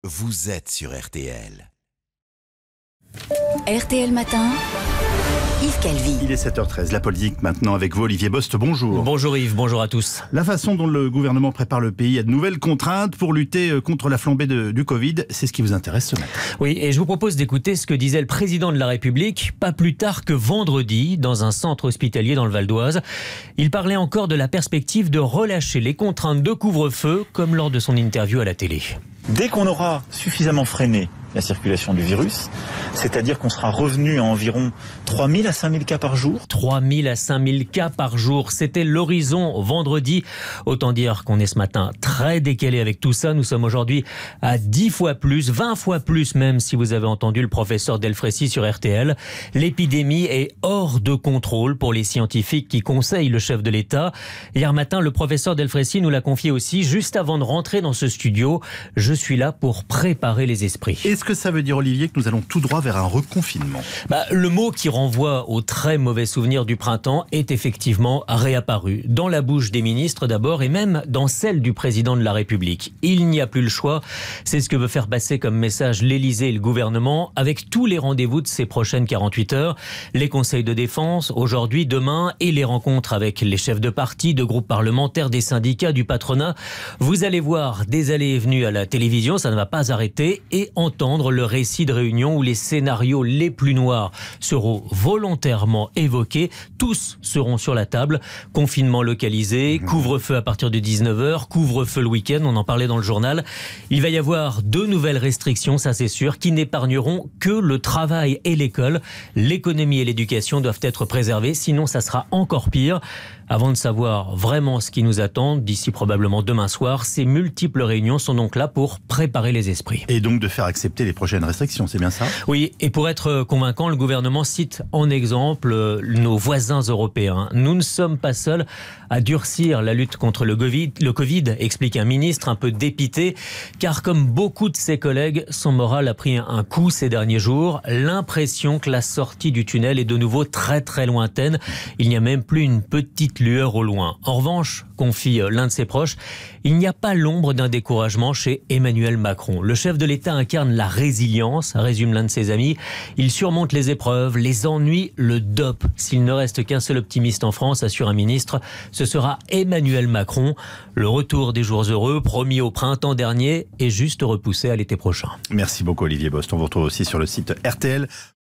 vous êtes sur RTL. RTL Matin, Yves Calvi. Il est 7h13, la politique maintenant avec vous, Olivier Bost, bonjour. Bonjour Yves, bonjour à tous. La façon dont le gouvernement prépare le pays à de nouvelles contraintes pour lutter contre la flambée du Covid, c'est ce qui vous intéresse ce matin. Oui, et je vous propose d'écouter ce que disait le président de la République, pas plus tard que vendredi, dans un centre hospitalier dans le Val d'Oise. Il parlait encore de la perspective de relâcher les contraintes de couvre-feu, comme lors de son interview à la télé. Dès qu'on aura suffisamment freiné la circulation du virus, c'est-à-dire qu'on sera revenu à environ 3 000 à 5 000 cas par jour. 3 000 à 5 000 cas par jour, c'était l'horizon vendredi. Autant dire qu'on est ce matin très décalé avec tout ça. Nous sommes aujourd'hui à 10 fois plus, 20 fois plus même, si vous avez entendu le professeur Delfraissy sur RTL. L'épidémie est hors de contrôle pour les scientifiques qui conseillent le chef de l'État. Hier matin, le professeur Delfraissy nous l'a confié aussi, juste avant de rentrer dans ce studio. Je suis là pour préparer les esprits. Est-ce que ça veut dire, Olivier, que nous allons tout droit vers un reconfinement ? Le mot qui renvoie aux très mauvais souvenirs du printemps est effectivement réapparu. Dans la bouche des ministres d'abord et même dans celle du président de la République. Il n'y a plus le choix. C'est ce que veut faire passer comme message l'Élysée et le gouvernement avec tous les rendez-vous de ces prochaines 48 heures. Les conseils de défense, aujourd'hui, demain, et les rencontres avec les chefs de parti, de groupes parlementaires, des syndicats, du patronat. Vous allez voir des allées et venues à la télévision, ça ne va pas arrêter, et entendre le récit de réunions où les scénarios les plus noirs seront volontairement évoqués. Tous seront sur la table. Confinement localisé, couvre-feu à partir de 19h, couvre-feu le week-end, on en parlait dans le journal. Il va y avoir de nouvelles restrictions, ça c'est sûr, qui n'épargneront que le travail et l'école. L'économie et l'éducation doivent être préservées, sinon ça sera encore pire. Avant de savoir vraiment ce qui nous attend, d'ici probablement demain soir, ces multiples réunions sont donc là pour préparer les esprits. Et donc de faire accepter les prochaines restrictions, c'est bien ça ? Oui, et pour être convaincant, le gouvernement cite en exemple nos voisins européens. Nous ne sommes pas seuls à durcir la lutte contre le Covid, explique un ministre un peu dépité, car comme beaucoup de ses collègues, son moral a pris un coup ces derniers jours. L'impression que la sortie du tunnel est de nouveau très très lointaine. Il n'y a même plus une petite lueur au loin. En revanche, confie l'un de ses proches, il n'y a pas l'ombre d'un découragement chez Emmanuel Macron. Le chef de l'État incarne la résilience, résume l'un de ses amis. Il surmonte les épreuves, les ennuis, le dope. S'il ne reste qu'un seul optimiste en France, assure un ministre, ce sera Emmanuel Macron. Le retour des jours heureux, promis au printemps dernier, est juste repoussé à l'été prochain. Merci beaucoup, Olivier Bost. On vous retrouve aussi sur le site RTL.